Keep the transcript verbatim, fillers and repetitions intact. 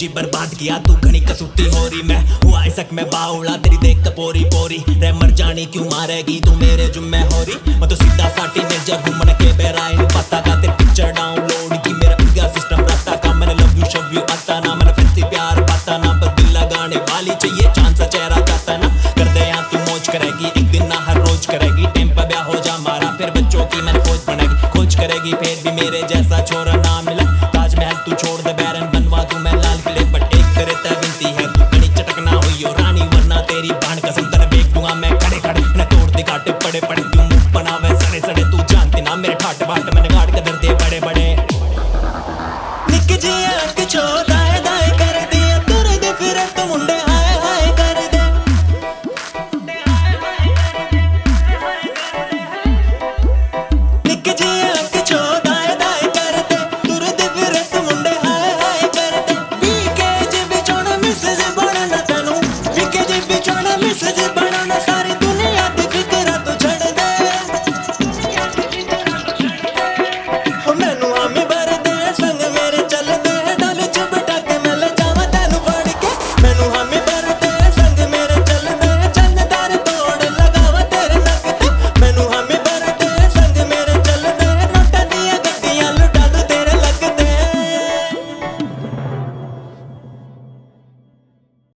खुशी बर्बाद किया तू घनी कसूती हो रही। मैं हुआ इसक मैं बाउला तेरी देख कपोरी पोरी रे मर जानी क्यों मारेगी तू मेरे जुम्मे हो रही। मैं तो सीधा साटी मेजर हूँ मन के बेराइन पता का तेरी पिक्चर डाउनलोड की मेरा इंडिया सिस्टम रहता का मैंने लव यू शव यू आता ना मैंने फैंसी प्यार पाता ना पर दिल लगाने वाली चाहिए चांद सा चेहरा चाहता ना कर दे यहाँ तू मौज करेगी एक दिन ना हर रोज करेगी टाइम पर ब्याह हो जा मारा फिर बच्चों की मैंने खोज बनाएगी खोज करेगी फिर भी मेरे जैसा छोरा ना मिला। ताजमहल तू छोड़ दे बैरन बनवा तू मैं लाल किले बट एक करे तय विनती है तू कहीं चटक ना हुई हो रानी वरना तेरी बाण कसम तने बेच दूंगा मैं खड़े खड़े न तोड़ दे काटे पड़े पड़े दूंगा।